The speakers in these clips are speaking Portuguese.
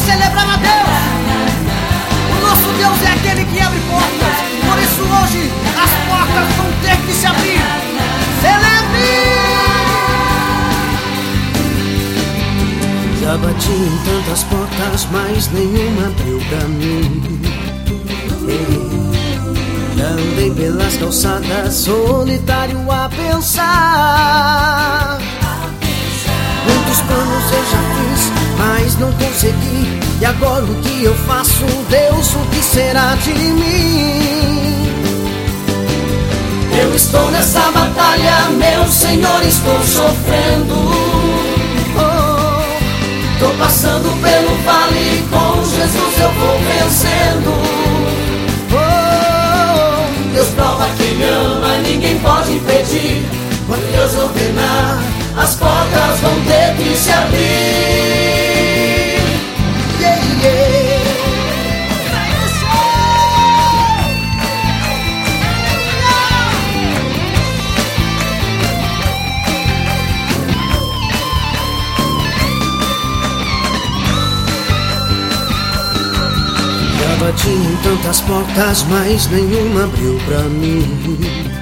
celebrar a Deus. O nosso Deus é aquele que abre portas. Por isso hoje as portas vão ter que se abrir. Celebre! Já bati em tantas portas, mas nenhuma abriu pra mim. Já andei pelas calçadas, solitário a pensar. Muitos planos eu já fiz, mas não consegui. E agora o que eu faço, Deus, o que será de mim? Eu estou nessa batalha, meu Senhor, estou sofrendo. Tô passando pelo vale, com Jesus eu vou vencendo. Deus prova que me ama, ninguém pode impedir. Quando Deus ordenar, as portas vão ter que se abrir. Yeah, yeah. Já bati em tantas portas, mas nenhuma abriu pra mim.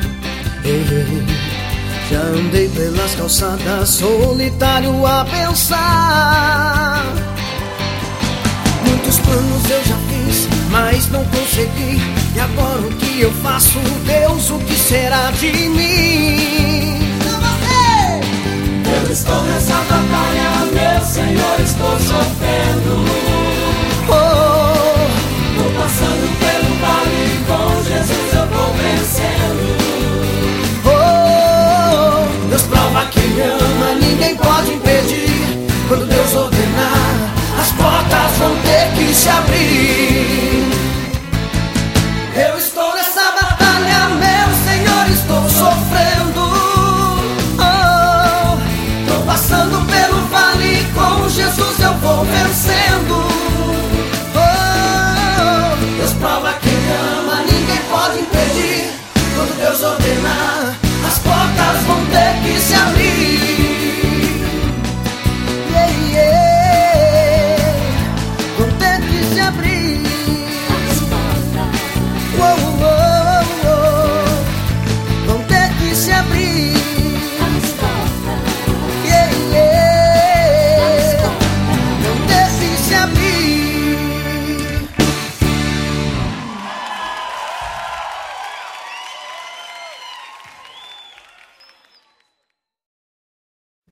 Já andei pelas calçadas, solitário a pensar. Muitos planos eu já fiz, mas não consegui. E agora o que eu faço, Deus, o que será de mim? Eu estou nessa batalha, meu Senhor, estou sofrendo. Tô passando pelo vale, com Jesus eu vou vencendo. Deus prova que me ama, ninguém pode impedir. Quando Deus ordenar, as portas vão ter que se abrir. Eu estou nessa batalha, meu Senhor, estou sofrendo. Tô passando pelo vale, com Jesus eu vou vencendo. Deus prova que me ama, ninguém pode impedir. Quando Deus ordenar, as portas vão ter que se abrir.